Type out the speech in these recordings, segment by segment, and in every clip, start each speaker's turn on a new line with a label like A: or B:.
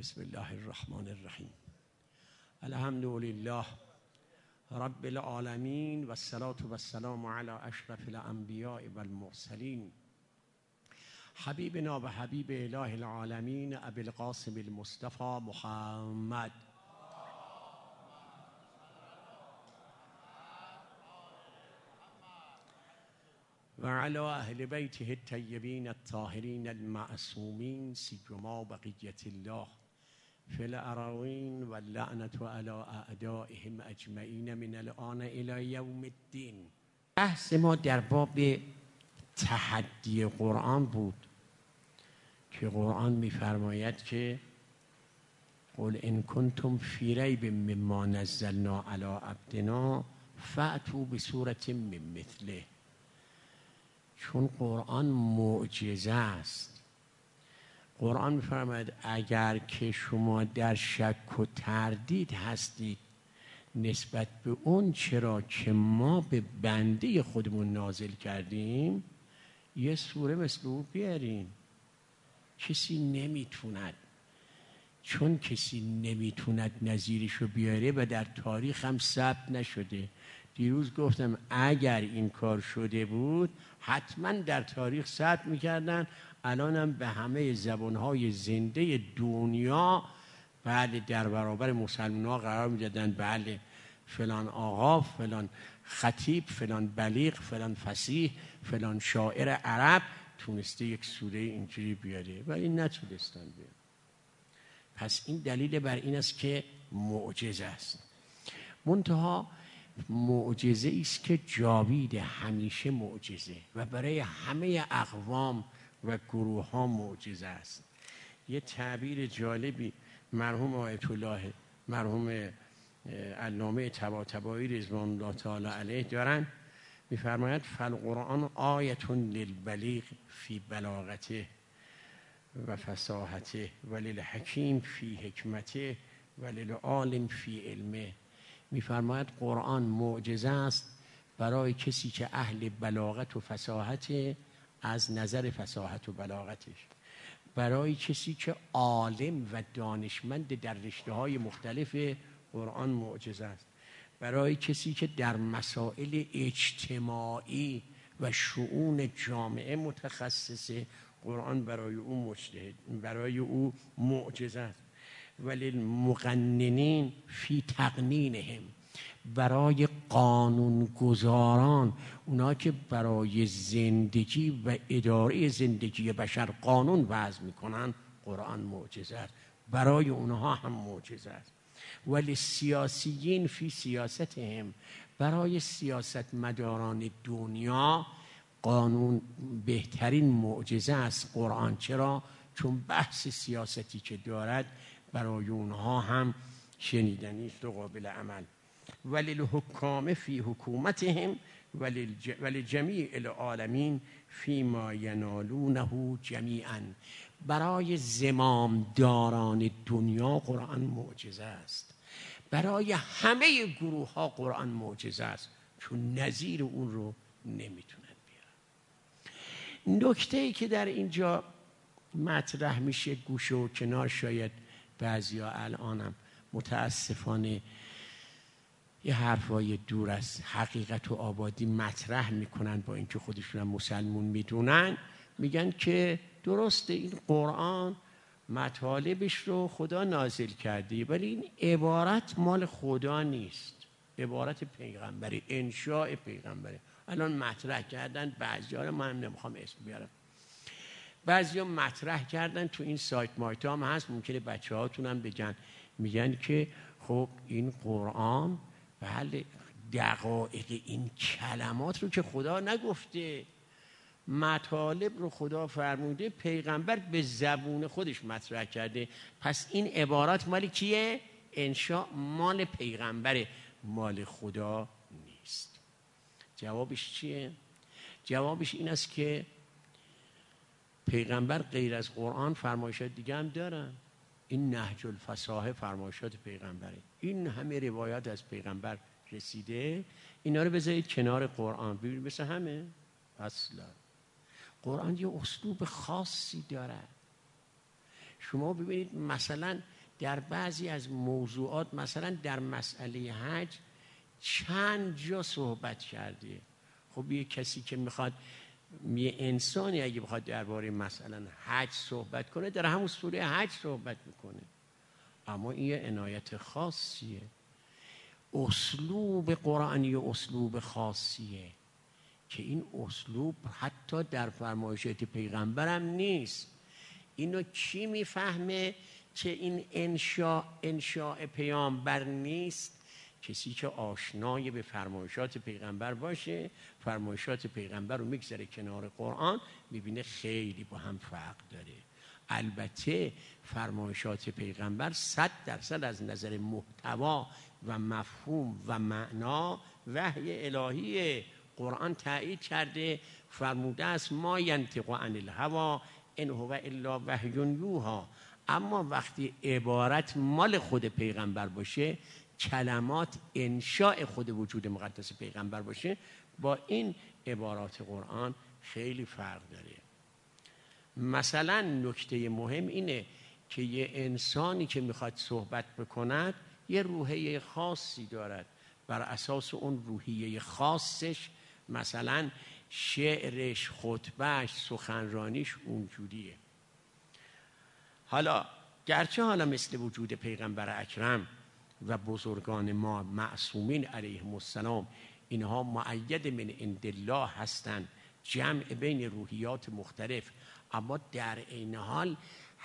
A: بسم الله الرحمن الرحیم. الحمد لله رب العالمین و الصلاة و السلام علی اشرف الانبیاء و المرسلین حبیبنا و حبیب اله العالمین ابی القاسم المصطفى محمد و علی اهل بیته الطیبین الطاهرین المعصومین سیما بقیة الله فی الأراضین و اللعنة علی اعدائهم اجمعین من الآن الی یوم الدین. بحث ما در باب تحدی قرآن بود که قرآن می‌فرماید که قل ان کنتم فی ریب مما نزلنا علی عبدنا فأتوا بسورة من مثله. چون قرآن معجزه است، قرآن می‌فرماید اگر که شما در شک و تردید هستید نسبت به اون چرا که ما به بنده خودمون نازل کردیم یه سوره مثل او بیارین. کسی نمیتوند، چون کسی نمیتوند نظیرشو بیاره و در تاریخ هم ثبت نشده. دیروز گفتم اگر این کار شده بود حتما در تاریخ ثبت میکردن، الان هم به همه زبانهای زنده دنیا بله در برابر مسلمان ها قرار میدادن، بله فلان آقا، فلان خطیب، فلان بلیغ، فلان فصیح، فلان شاعر عرب تونسته یک سوره اینجوری بیاره ولی نتونستن بیاره. پس این دلیل بر این است که معجزه است. منتها معجزه است که جاوید، همیشه معجزه و برای همه اقوام و گروه ها معجزه است. یه تعبیر جالبی مرحوم آیت الله مرحوم علامه طباطبایی رضوان الله تعالی علیه دارن، میفرماید فالقرآن آیة للبلیغ فی بلاغته و فصاحته و للحکیم فی حکمته و للعالم فی علمه. میفرماید قرآن معجزه است برای کسی که اهل بلاغت و فصاحت از نظر فصاحت و بلاغتش، برای کسی که عالم و دانشمند در رشته‌های مختلف قرآن معجزه است، برای کسی که در مسائل اجتماعی و شؤون جامعه متخصصه قرآن برای او مجتهد، برای او معجزه است. وللمقننین فی تقنینهم، برای قانونگذاران، اونا که برای زندگی و اداره زندگی بشر قانون وضع میکنن قرآن معجزه است، برای اونها هم معجزه است. وللسیاسیین فی سیاستهم، برای سیاستمداران دنیا قانون بهترین معجزه است قرآن. چرا؟ چون بحث سیاستی که دارد برای اونها هم شنیدنی است و قابل عمل. وللحکام فی حکومتهم ولجمیع العالمین فیما ینالونه جمیعا، برای زمامداران دنیا قرآن معجزه است، برای همه گروه ها قرآن معجزه است، چون نظیر اون رو نمیتونن بیارن. نکته‌ای که در اینجا مطرح میشه گوشه و کنار شاید بعضیا الانم متاسفانه یه حرفای دور از حقیقت و آبادی مطرح میکنن، با اینکه خودشون هم مسلمون میدونن، میگن که درسته این قرآن مطالبش رو خدا نازل کرده ولی این عبارت مال خدا نیست، عبارت پیغمبره، انشاء پیغمبره. الان مطرح کردن بعضیا رو، من نمیخوام اسم بیارم، بعضیا مطرح کردن تو این سایت مایت هم هست، ممکنه بچه هاتون هم بگن، میگن که خب این قرآن بله دقایق این کلمات رو که خدا نگفته، مطالب رو خدا فرموده، پیغمبر به زبون خودش مطرح کرده، پس این عبارات مال کیه؟ انشاء مال پیغمبره، مال خدا نیست. جوابش چیه؟ جوابش این است که پیغمبر غیر از قرآن فرمایشات دیگه هم دارن. این نهج الفصاحه فرمایشات پیغمبره، این همه روایات از پیغمبر رسیده، اینا رو بذارید کنار قرآن ببینید مثل همه. اصلا قرآن یه اسلوب خاصی داره. شما ببینید مثلا در بعضی از موضوعات مثلا در مسئله حج چند جا صحبت کرده. خب یه کسی که میخواد، یه انسانی اگه بخواد درباره مثلا حج صحبت کنه در همون سوره حج صحبت میکنه، اما این یه عنایت خاصیه. اسلوب قرآنی اسلوب خاصیه که این اسلوب حتی در فرمایشات پیغمبرم نیست. اینو کی میفهمه که این انشاء پیامبر نیست؟ کسی که آشنای به فرمایشات پیغمبر باشه، فرمایشات پیغمبر رو میگذاره کنار قرآن، میبینه خیلی با هم فرق داره. البته فرمایشات پیغمبر 100% از نظر محتوا و مفهوم و معنا وحی الهیه. قرآن تایید کرده، فرموده است ما ینطق عن الهوی ان هو الا وحی یوحی. اما وقتی عبارت مال خود پیغمبر باشه، کلمات انشاء خود وجود مقدس پیغمبر باشه، با این عبارات قرآن خیلی فرق داره. مثلا نکته مهم اینه که یه انسانی که میخواد صحبت بکند یه روحیه خاصی دارد. بر اساس اون روحیه خاصش مثلا شعرش، خطبهش، سخنرانیش اونجوریه. حالا گرچه حالا مثل وجود پیغمبر اکرم و بزرگان ما معصومین علیهم السلام اینها مؤید من عند الله هستند، جمع بین روحیات مختلف، اما در این حال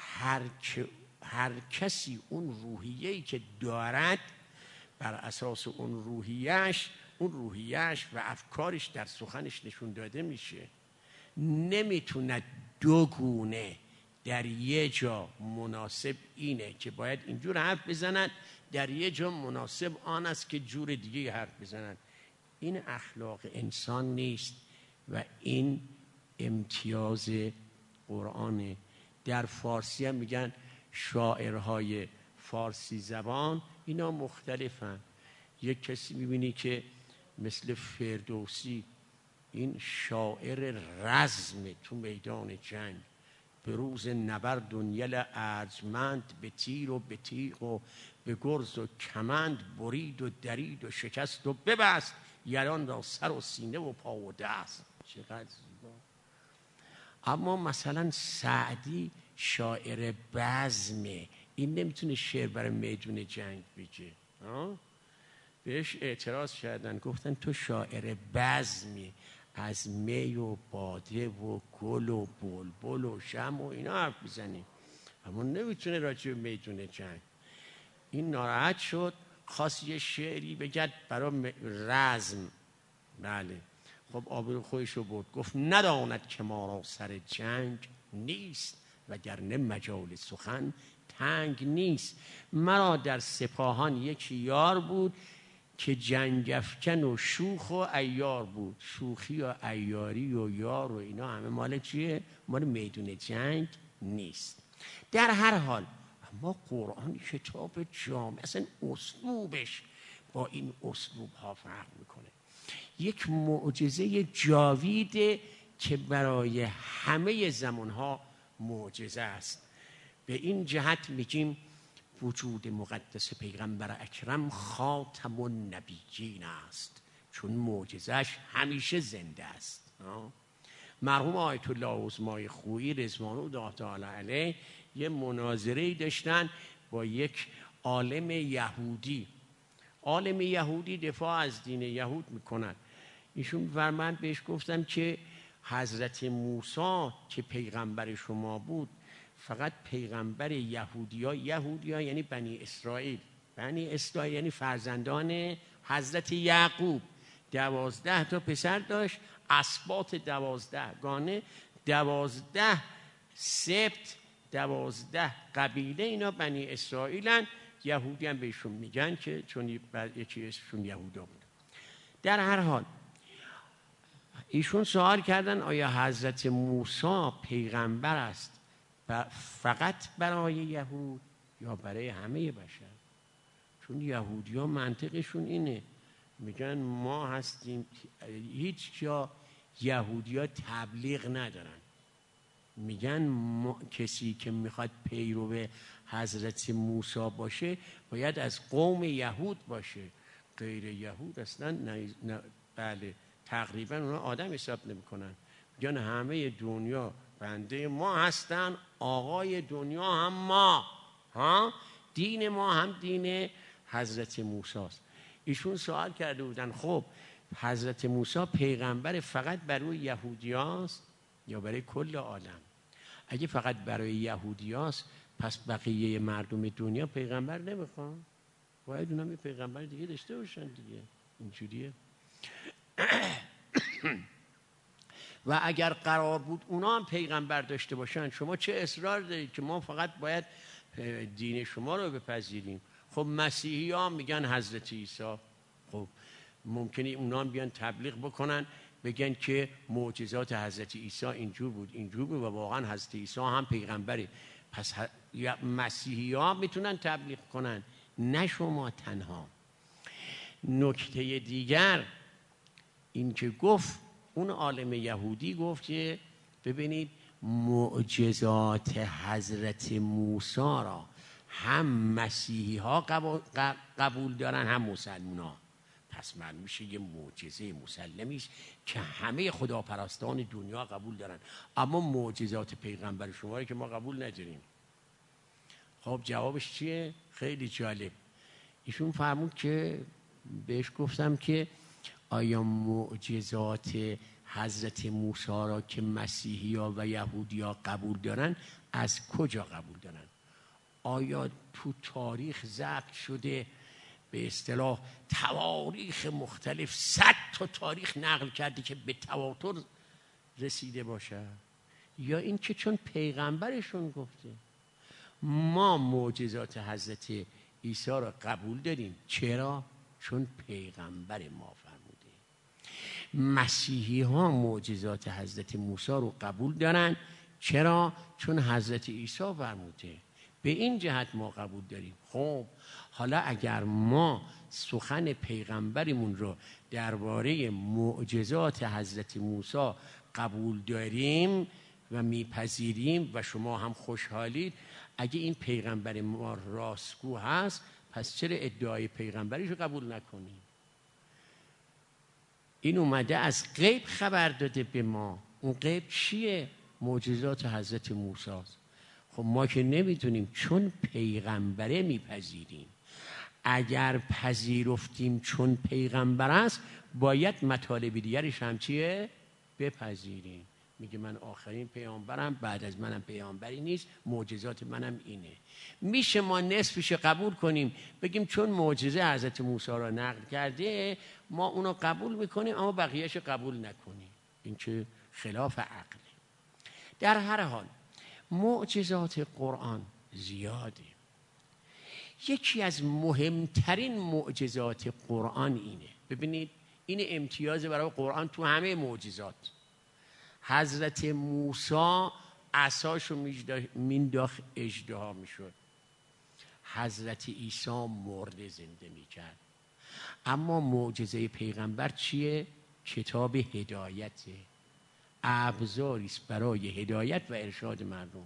A: هر کسی اون روحیه‌ای که دارد بر اساس اون روحیه‌اش و افکارش در سخنش نشون داده میشه. نمیتونه دو گونه در یه جا مناسب اینه که باید اینجور حرف بزنن، در یه جا مناسب آن است که جور دیگه حرف بزنن. این اخلاق انسان نیست و این امتیاز قرآنه. در فارسی هم میگن شاعرهای فارسی زبان اینا مختلفن. یک کسی میبینی که مثل فردوسی، این شاعر رزم تو میدان جنگ، به روز نبرد و یل ارجمند، به تیر و به تیغ و به گرز و کمند، برید و درید و شکست و ببست، یلان را سر و سینه و پا و دست. چقدر زیبا. اما مثلا سعدی شاعر بزمه، این نمیتونه شعر برای میدون جنگ بگه. بهش اعتراض کردن، گفتن تو شاعر بزمی، از می و باده و گل و بلبل و شمع و اینا حرف بزنی، اما نمیتونه راجع به میدون جنگ. این ناراحت شد، خواست یه شعری بگد برای رزم. بله، خب آبرو خودش رو برد، گفت نداند که ما را سر جنگ نیست، وگرنه مجال سخن تنگ نیست. مرا در سپاهان یکی یار بود، که جنگ افکن و شوخ و عیار بود. شوخی و عیاری و یار و اینا همه مال چیه؟ مال میدون جنگ نیست. در هر حال اما قرآن کتاب جامع، اصلا اسلوبش با این اسلوب ها فرق میکنه. یک معجزه جاویده که برای همه زمان ها معجزه است. به این جهت میگیم وجود مقدس پیغمبر اکرم خاتم النبیین است، چون معجزش همیشه زنده است. مرحوم آیت الله عظمای خویی رضوان الله تعالی علیه یه مناظره داشتن با یک عالم یهودی. عالم یهودی دفاع از دین یهود میکنن. ایشون و من بهش گفتم که حضرت موسی که پیغمبر شما بود فقط پیغمبر یهودی‌ها یعنی بنی اسرائیل یعنی فرزندان حضرت یعقوب. 12 تا پسر داشت، اسباط 12 گانه، 12 سبط، 12 قبیله، اینا بنی اسرائیلن. یهودی هم بهشون میگن که چون یکی اسمشون یهودا بود. در هر حال ایشون سوال کردن آیا حضرت موسی پیغمبر است فقط برای یهود یا برای همه بشر؟ چون یهودی ها منطقشون اینه، میگن ما هستیم، هیچ جا یهودی ها تبلیغ ندارن، میگن کسی که میخواد پیرو حضرت موسی باشه باید از قوم یهود باشه، غیر یهود اصلا نه. بله تقریبا اونا آدم حساب نمیکنن، میگن همه دنیا بنده ما هستن، آقای دنیا هم ما، دین ما هم دین حضرت موسی است. ایشون سوال کرده بودن خب حضرت موسی پیغمبر فقط برای یهودیاست یا برای کل عالم؟ اگه فقط برای یهودیاست پس بقیه مردم دنیا پیغمبر نمیخوان، باید اونا یه پیغمبر دیگه داشته باشن دیگه. اینجوریه. و اگر قرار بود اونا هم پیغمبر داشته باشن، شما چه اصرار دارید که ما فقط باید دین شما رو بپذیریم؟ خب مسیحی ها میگن حضرت عیسی، خب ممکنه اونا هم بیان تبلیغ بکنن بگن که معجزات حضرت عیسی اینجور بود و واقعا حضرت عیسی هم پیغمبره، پس مسیحی ها میتونن تبلیغ کنن، نه شما تنها. نکته دیگر این که گفت اون عالم یهودی گفت که ببینید معجزات حضرت موسی را هم مسیحی ها قبول دارن هم مسلمان ها، پس معلوم میشه یه معجزه مسلمی است که همه خداپرستان دنیا قبول دارن، اما معجزات پیغمبر شما رو که ما قبول نداریم. خب جوابش چیه؟ خیلی جالب. ایشون فرمود که بهش گفتم که آیا معجزات حضرت موسی را که مسیحی ها و یهودی ها قبول دارن از کجا قبول دارن؟ آیا تو تاریخ ضبط شده؟ به اصطلاح تواریخ مختلف 100 تا تاریخ نقل کرده که به تواتر رسیده باشه، یا این که چون پیغمبرشون گفته؟ ما معجزات حضرت عیسی را قبول داریم. چرا؟ چون پیغمبر ما فرموده. مسیحی ها معجزات حضرت موسی رو قبول دارن. چرا؟ چون حضرت عیسی فرموده. به این جهت ما قبول داریم. خب حالا اگر ما سخن پیغمبرمون رو درباره معجزات حضرت موسی قبول داریم و میپذیریم و شما هم خوشحالید، اگه این پیغمبر ما راستگو هست پس چرا ادعای پیغمبریش رو قبول نکنیم؟ این اومده از غیب خبر داده به ما. اون غیب چیه؟ معجزات حضرت موسی است. خب ما که نمیتونیم چون پیغمبره میپذیریم. اگر پذیرفتیم چون پیغمبر است باید مطالب دیگرش هم چیه؟ بپذیریم. میگه من آخرین پیامبرم، بعد از منم پیامبری نیست، معجزات منم اینه. میشه ما نصفش قبول کنیم بگیم چون معجزه حضرت موسی را نقل کرده ما اونو قبول میکنیم اما بقیهش قبول نکنیم؟ این که خلاف عقله. در هر حال معجزات قرآن زیاده. یکی از مهمترین معجزات قرآن اینه، ببینید این امتیاز برای قرآن تو همه معجزات. حضرت موسی عصاشو مینداخت اژدها میشد، حضرت عیسی مرده زنده میکرد. اما معجزه پیغمبر چیه؟ کتاب هدایته، ابزاری است برای هدایت و ارشاد مردم.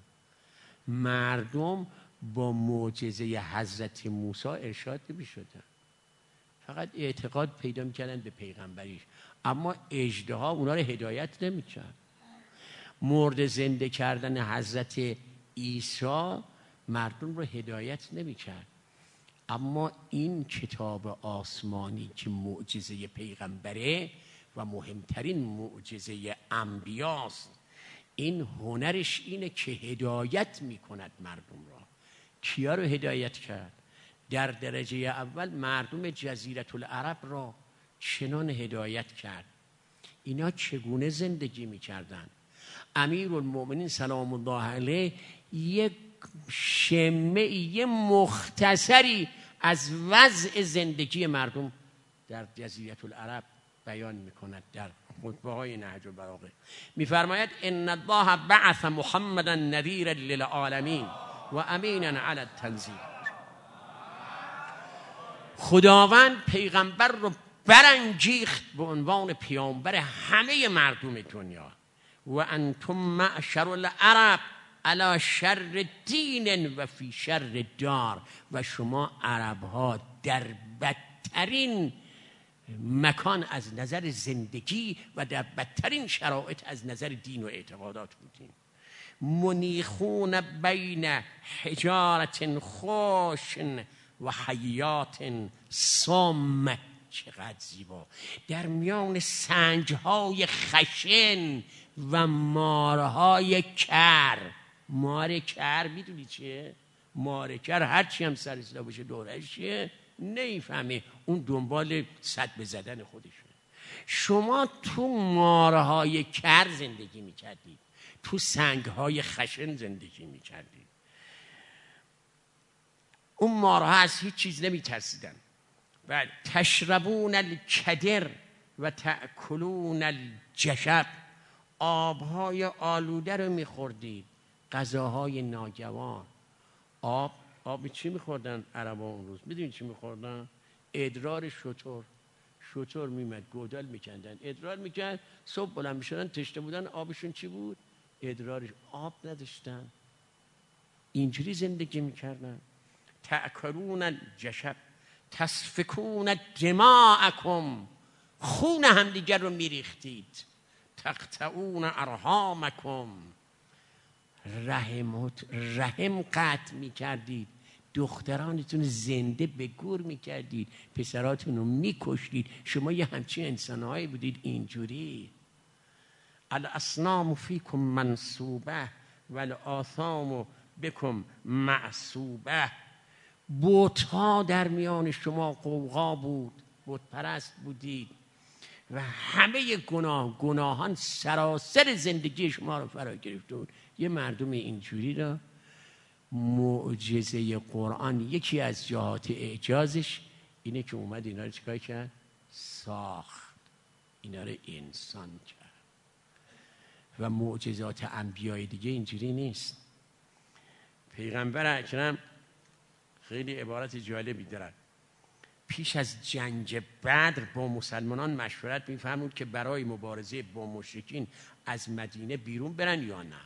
A: مردم با معجزه حضرت موسی ارشاد نمی‌شدن، فقط اعتقاد پیدا می‌کردن به پیغمبریش، اما اژدها اونا رو هدایت نمی‌کرد. مرده زنده کردن حضرت عیسی مردم رو هدایت نمی‌کرد. اما این کتاب آسمانی که معجزه پیغمبره و مهمترین معجزه انبیاست، این هنرش اینه که هدایت میکند مردم را. کیا رو هدایت کرد؟ در درجه اول مردم جزیره العرب را چنان هدایت کرد. اینا چگونه زندگی میکردن؟ امیرالمؤمنین سلام الله علیه یک شمه مختصری از وضع زندگی مردم در جزیره العرب بیان میکند در خطبه های نهج البلاغه. میفرماید ان الله بعث محمدا نذیرا للعالمین و امینا علی التنزیل. خداوند پیغمبر رو برانگیخت به عنوان پیامبر همه مردم دنیا. و انتم معشر العرب علی شر دین و فی شر دار، و شما عرب ها در بدترین مکان از نظر زندگی و در بدترین شرایط از نظر دین و اعتقادات بودین. منیخون بین حجارت خوش و حیات صم. چقدر زیبا! در میان سنگهای خشن و مارهای کر. مار کر میدونی چیه؟ مار کر هرچی هم سر اصلا باشه دورش چیه؟ نیفهمه، اون دنبال صد بزدن خودشه. شما تو مارهای کر زندگی میکردید، تو سنگهای خشن زندگی میکردید. اون مارها از هیچ چیز نمیترسیدن. و تشربون الکدر و تأکلون الجشب. آبهای آلوده رو میخوردید، غذاهای ناگوان. آب چی میخوردن عربا اون روز؟ میدونید چی میخوردن؟ ادرار شتر. شتر میمد گودال میکندن، ادرار میکند، صبح بلند میشدن تشنه بودن، آبشون چی بود؟ ادرارش. آب نداشتن، اینجوری زندگی میکردن. تأکلون الجشب تسفکون دماءکم. خون همدیگر رو میریختید. تقطعون ارحامکم. رحم قطع میکردید. دخترانتون زنده به گور میکردید، پسراتون رو میکشتید. شما یه همچین انسانهایی بودید اینجوری. الاصنام فیکم منصوبه والآثام بکم معصوبه. بت‌ها در میان شما قوقا بود، بت پرست بودید و همه گناهان سراسر زندگی شما رو فرا گرفته بود. یه مردم اینجوری را معجزه قرآن، یکی از جهات اعجازش اینه که اومد اینا رو چیکار کرد؟ ساخت، اینا رو انسان کرد. و معجزات انبیای دیگه اینجوری نیست. پیغمبر اکرم خیلی عبارت جالبی دارد. پیش از جنگ بدر با مسلمانان مشورت می‌فرمود که برای مبارزه با مشرکین از مدینه بیرون برن یا نه.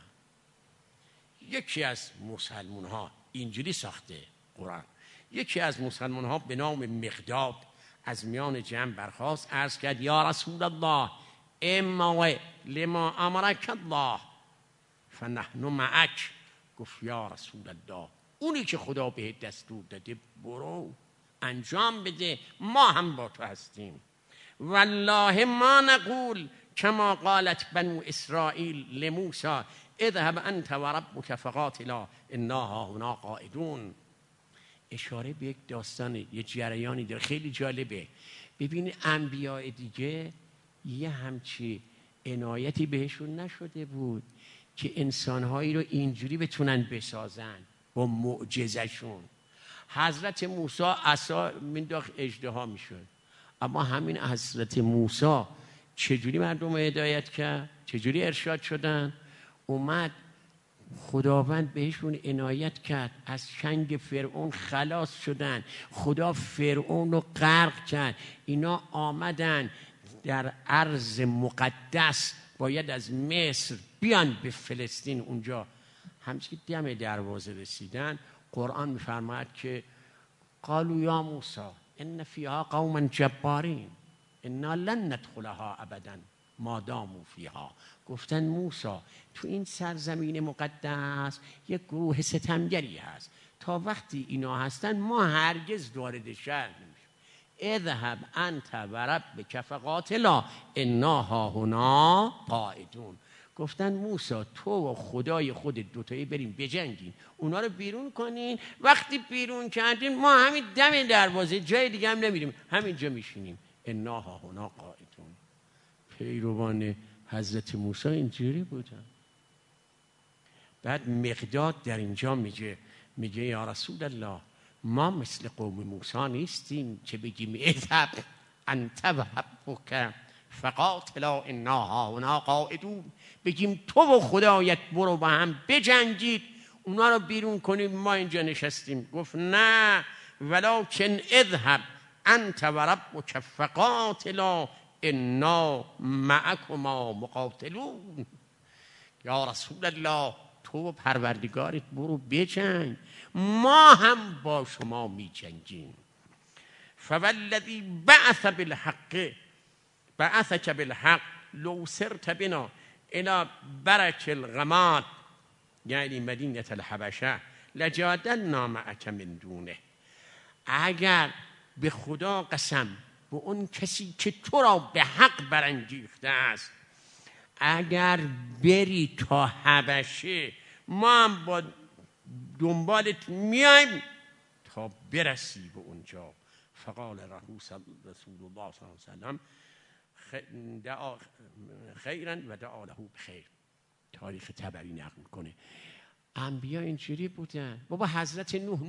A: یکی از مسلمان‌ها اینجوری ساخته قرآن. یکی از مسلمان‌ها به نام مقداد از میان جمع برخاست، عرض کرد یا رسول الله اما لما امرک الله فنحن معک. گفت یا رسول الله، اونی که خدا به دستور داده برو انجام بده، ما هم با تو هستیم. والله ما نقول کما قالت بنو اسرائیل لموسی اذهب انت و ربک فقاتلا انا هاهنا قاعدون. اشاره به یک داستان، یه جریانی داره خیلی جالبه. ببینید انبیاء دیگه یه همچی عنایتی بهشون نشده بود که انسانهایی رو اینجوری بتونن بسازن با معجزشون. حضرت موسی عصا مینداخت اژدها میشد، اما همین حضرت موسی چجوری مردم رو هدایت کرد؟ چجوری ارشاد شدن؟ اومد خداوند بهشون عنایت کرد، از چنگ فرعون خلاص شدن، خدا فرعون رو غرق کرد. اینا آمدن در ارض مقدس، باید از مصر بیان به فلسطین. اونجا همچنین دم دروازه رسیدن، قرآن میفرماید که قالوا یا موسی ان فیها قوما جبارین انا لن ندخلها ابدا ما داموا فیها. گفتن موسی تو این سرزمین مقدس یک گروه ستمگری هست، تا وقتی اینا هستن ما هرگز وارد شهر نمیشیم. اذهب انت و ربک فقاتلا انا هاهنا قاعدون. گفتن موسی تو و خدای خودت دوتایی بریم بجنگین، اونا رو بیرون کنین. وقتی بیرون کردین ما همین دم دروازه، جای دیگه هم نمیریم، همینجا میشینیم. انا هاهنا قاعدون. پیروان حضرت موسی اینجوری بودن. بعد مقداد در اینجا میگه یا رسول الله ما مثل قوم موسی نیستیم که بگیم اذهب انت و ربک فقاتلا انا هاهنا قاعدون، بگیم تو و خدایت برو با هم بجنگید، اونا رو بیرون کنیم، ما اینجا نشستیم. گفت نه، ولکن اذهب انت و ربک فقاتلا انا معکما مقاتلون. یا رسول الله تو و پروردگارت برو بجنگ، ما هم با شما می جنگیم. فوالذی بعثک بالحق لو سرت بنا الى برک الغماد یعنی مدینه الحبشه لجادلنا معک من دونه. اگر به خدا قسم، به اون کسی که تو را به حق برانگیخته است، اگر بری تا حبشه ما هم با دنبالت میایم تا برسی به اونجا. فقال رسول الله صلی الله علیه وسلم دعا خیرا و دعا له بخیر. تاریخ طبری نقل کنه. انبیا اینجوری بودن. بابا حضرت نوح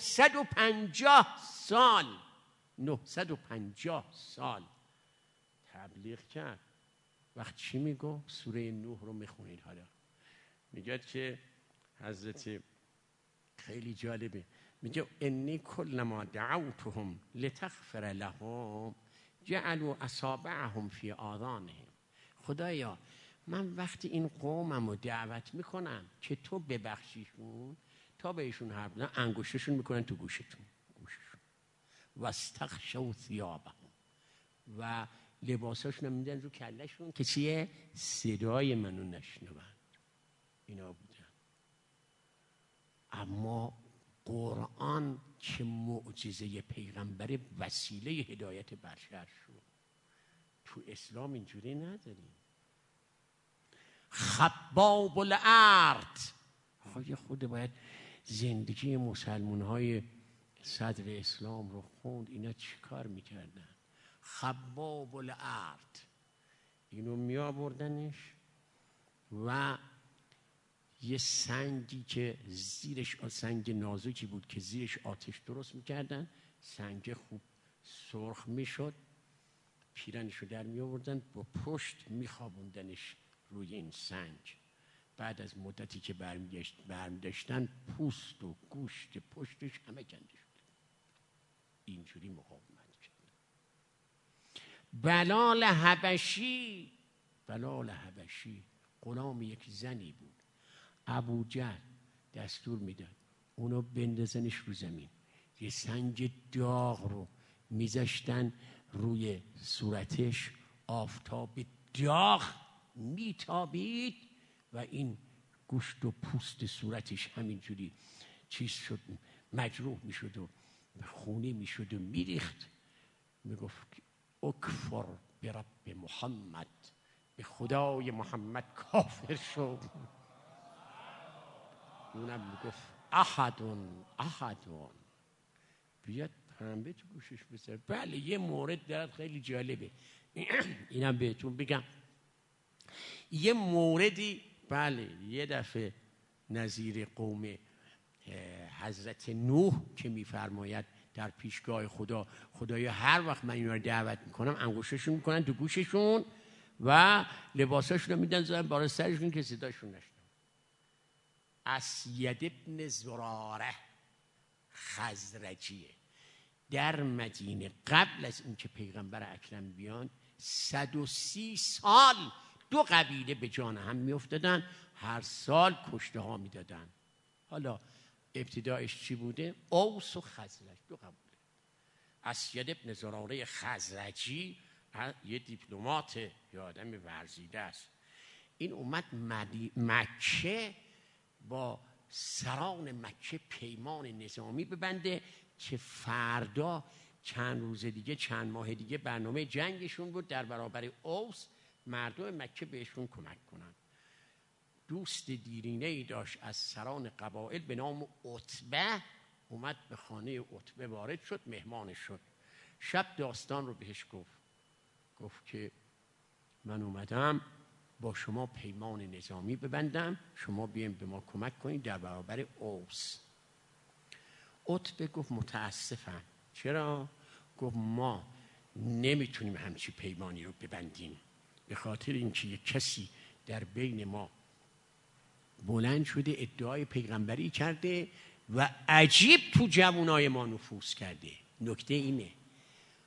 A: 950 سال تبلیغ کرد. وقت چی میگو؟ سوره نوح رو میخونید. حالا میگه که حضرت خیلی جالبه، میگه انی کلما دعوتهم لتغفر لهم جعلوا اصابعهم فی آذانهم. خدایا من وقتی این قومم رو دعوت میکنم که تو ببخشیشون، تا بهشون حرف بزنم انگشتشون میکنن تو گوششون و استغشوا ثیابهم و لباساشون میدن رو کلشون که چیه؟ صدای منو نشنوند. اینا بودن. اما قرآن که معجزه پیغمبر وسیله هدایت بشر شد. تو اسلام اینجوری نداریم. خباب الارض. خود باید زندگی مسلمان های صدر اسلام رو خوند. اینا چی کار میکردن؟ خباب الارض. اینو می آوردنش و یه سنگی که زیرش سنگ نازکی بود که زیرش آتش درست میکردن، سنگ خوب سرخ میشد، پیرنش رو در می آوردن، با پشت میخوابوندنش روی این سنگ. بعد از مدتی که برمیداشتن پوست و گوشت پشتش همه کنده شد. اینجوری مقاومت کرد. بلال حبشی غلام یک زنی بود. ابوجهل دستور میداد اونو بندازنش رو زمین، یه سنگ داغ رو میذاشتن روی صورتش، آفتاب داغ میتابید و این گوشت و پوست صورتش همینجوری چیز شد، مجروح میشد و خونی میشد و میریخت. میگفت اکفر برب محمد، به خدای محمد کافر شد. اونم میگفت احدون بیاد پنبه تو گوشش بذاره. بله یه مورد دارد خیلی جالبه، اینم بهتون بگم. یه موردی بله یه دفعه نظیر قوم حضرت نوح که میفرماید در پیشگاه خدایا هر وقت من اینا رو دعوت میکنم انگشتشون میکنن تو گوششون و لباساشون رو میدن زدن بالا سرشون که صداشون نشنن. اسید ابن زراره خزرجیه، در مدینه قبل از اینکه پیغمبر اکرم بیان 130 سال 2 قبیله به جان هم میافتادن، هر سال کشته ها میدادن. حالا ابتدایش چی بوده؟ اوس و خزرج 2 قبیله. اسید ابن زراره خزرجی یه دیپلمات، یه آدم ورزیده است. این اومد مکه، با سران مکه پیمان نظامی ببنده که فردا چند روز دیگه چند ماه دیگه برنامه جنگشون بود در برابر اوس، مردم مکه بهشون کمک کنن. دوست دیرینه‌ای داشت از سران قبایل به نام عتبه، اومد به خانه عتبه وارد شد، مهمانش شد. شب داستان رو بهش گفت که من اومدم با شما پیمان نظامی ببندم، شما بیاین به ما کمک کنید در برابر اوس. عتبه گفت متاسفم. چرا؟ گفت ما نمیتونیم همچی پیمانی رو ببندیم، به خاطر اینکه یک کسی در بین ما بلند شده ادعای پیغمبری کرده و عجیب تو جوانای ما نفوذ کرده. نکته اینه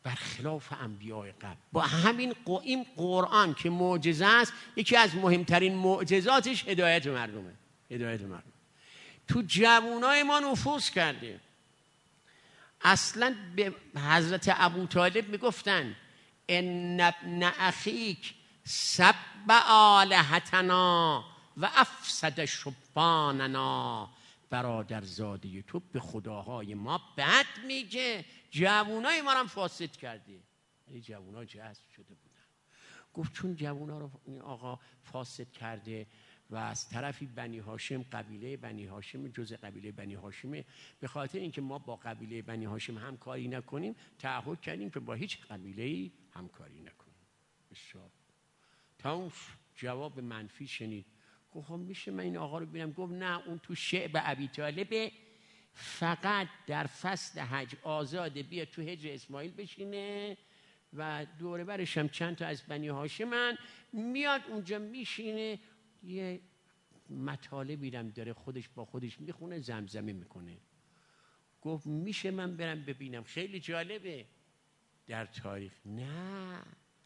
A: برخلاف انبیاء قبل. با همین این قرآن که معجزه است، یکی از مهمترین معجزاتش هدایت مردمه. هدایت مردم تو جوانای ما نفوذ کرده. اصلا به حضرت ابو طالب میگفتن ان ابن اخیک سب آلهتنا و افسد شباننا. برادرزاده تو به خداهای ما بد میگه، جوانای ما رو فاسد کرده. این جوونا جذب شده بودن. گفت چون جوونا رو این آقا فاسد کرده و از طرفی بنی هاشم، قبیله بنی هاشم جزء قبیله بنی هاشمه، به خاطر اینکه ما با قبیله بنی هاشم همکاری نکنیم تعهد کردیم که با هیچ قبیله‌ای همکاری نکنیم. بسیار تا اون جواب منفی شنید، گفت میشه من این آقا رو ببینم؟ گفت نه، اون تو شعب ابی طالب، فقط در فصل حج آزاده، بیا تو حجر اسماعیل بشینه و دوره برش هم چند تا از بنی هاشمن، میاد اونجا میشینه یه مطالبی هم داره، خودش با خودش میخونه، زمزمه میکنه. گفت میشه من برم ببینم؟ خیلی جالبه در تاریخ. نه،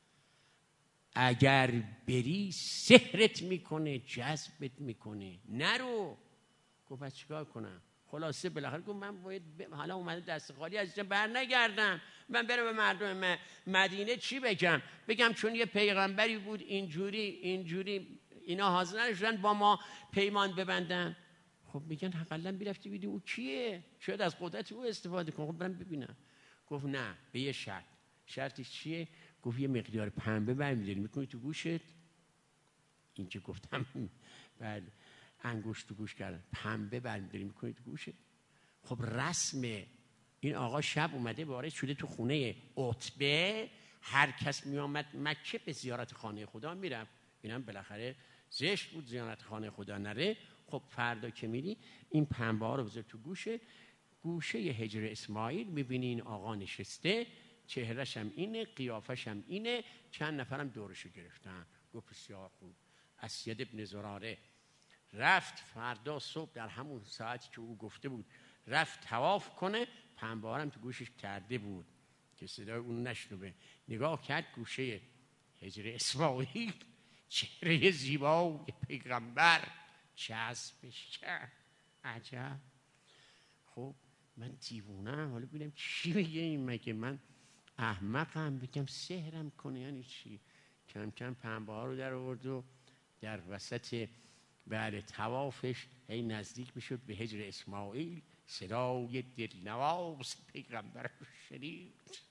A: اگر بری سحرت میکنه، جذبت میکنه، نرو. گفت پس چیکار کنم؟ خلاصه بالاخره گفت من باید حالا اومده دست خالی از اینجا بر نگردم، من برم به مردم مدینه چی بگم؟ بگم چون یه پیغمبری بود اینجوری اینا حاضر نشدن با ما پیمان ببندن. خب میگن حداقل بیرفتی بیدی او کیه، شاید از قدرت او استفاده کن. خب برم ببینم. گفت نه، به یه شرط. شرطش چیه؟ گفت یه مقدار پنبه برمی‌داری میکنی تو گوشت. این که گفتم بله، انگشت تو گوش کردن، پنبه برمی‌داری میکنی تو گوشت. خب رسم این آقا شب اومده وارد شده تو خونه عتبه، هر کس میامد مکه به زیارت خانه خدا میرفت. اینم بالاخره زشت بود زیارت خانه خدا نره. خب فردا که میری این پنبه ها رو بذار تو گوشه حجر اسماعیل، میبینی این آقا نشسته، چهرش هم اینه، قیافش هم اینه، چند نفرم دورشو گرفتن. گفت بسیار خوب. اسید ابن زراره رفت فردا صبح در همون ساعتی که او گفته بود رفت طواف کنه، پنبه ها هم تو گوشش کرده بود که صدای اون نشنوه. نگاه کرد گوشه حجر اسماعیل، چهره زیبای پیغمبر جذبش کرد. عجب. خب من دیوونم، حالا ببینم چی میگه این، مگه من احمقم بگم سحرم کنه یعنی چی؟ کم کم پنبه ها رو در آورد و در وسط بعد طوافش هی نزدیک میشد به حجر اسماعیل، صدای دلنواز پیغمبر رو شنید.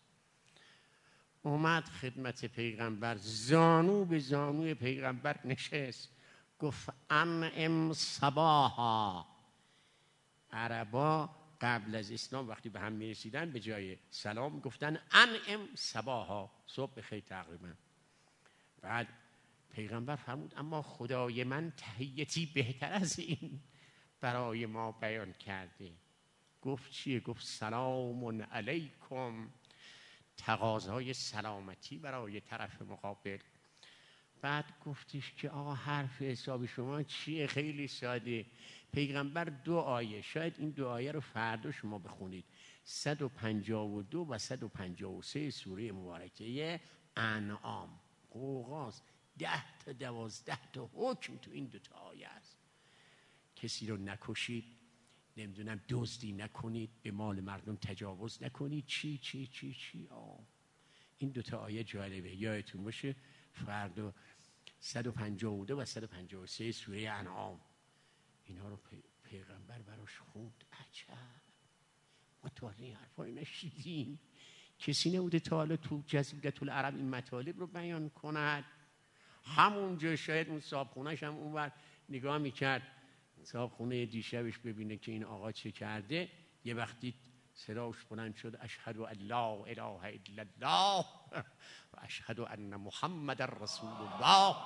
A: اومد خدمت پیغمبر، زانو به زانوی پیغمبر نشست، گفت انعم صباحا. عربا قبل از اسلام وقتی به هم می رسیدن به جای سلام گفتن انعم صباحا، صبح بخیر تقریبا. بعد پیغمبر فرمود اما خدای من تحیتی بهتر از این برای ما بیان کرده. گفت چیه؟ گفت سلام علیکم، تقاضای سلامتی برای طرف مقابل. بعد گفتش که آقا حرف حساب شما چیه؟ خیلی ساده. پیغمبر 2 آیه، شاید این 2 آیه رو فردا شما بخونید، 152 و 153 سوره مبارکه انعام. قوقاست، 10 تا 12 تا حکم تو این 2 تا آیه است. کسی رو نکشید، نمیدونم دزدی نکنید، به مال مردم تجاوز نکنید، چی چی چی چی. این 2 تا آیه جالبه، یادتون باشه فردا 152 و 153 سوره انعام. اینا رو پیغمبر براش خوند. عجب، ما تا این حرفای نشیدیم. کسی نبوده تا حالا تو جزیره العرب این مطالب رو بیان کند. همونجا شاید اون صاحبخونه‌ش هم اونور نگاه میکرد، صاحبخونه دیشبش ببینه که این آقا چه کرده. یه وقتی صداش بلند شد اشهد ان لا اله الا الله و اشهد ان محمد رسول الله.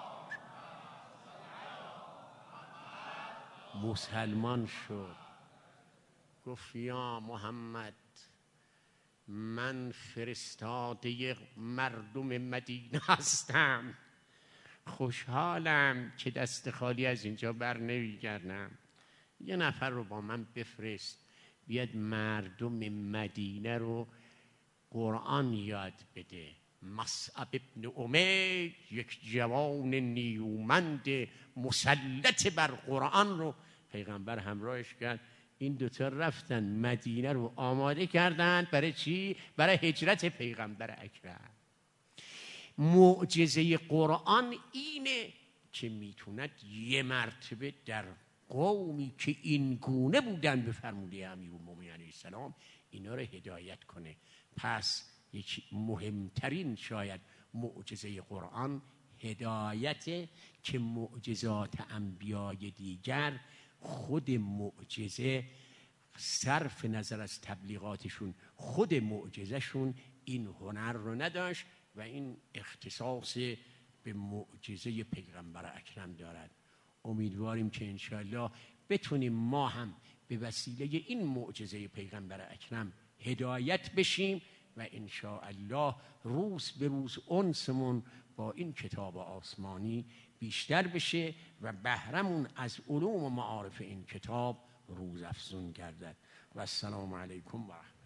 A: مسلمان شد. گفت یا محمد، من فرستاده مردم مدینه هستم، خوشحالم که دست خالی از اینجا بر نمیگردم. یه نفر رو با من بفرست بیاد مردم مدینه رو قرآن یاد بده. مصعب ابن عمیر یک جوان نیرومند مسلط بر قرآن رو پیغمبر همراهش کرد. این دوتا رفتن مدینه رو آماده کردند برای چی؟ برای هجرت پیغمبر اکرم. معجزه قرآن اینه که میتوند یه مرتبه در قومی که این گونه بودن به فرموده امیرالمومنین علیه السلام اینا رو هدایت کنه. پس یکی مهمترین شاید معجزه قرآن هدایت که معجزات انبیای دیگر خود معجزه صرف نظر از تبلیغاتشون خود معجزهشون این هنر رو نداشت و این اختصاص به معجزه پیغمبر اکرم دارد. امیدواریم که انشاءالله بتونیم ما هم به وسیله این معجزه پیغمبر اکرم هدایت بشیم و انشاءالله روز به روز انسمون با این کتاب آسمانی بیشتر بشه و بهرمون از علوم و معارف این کتاب روز افزون گردد. و السلام علیکم و رحمت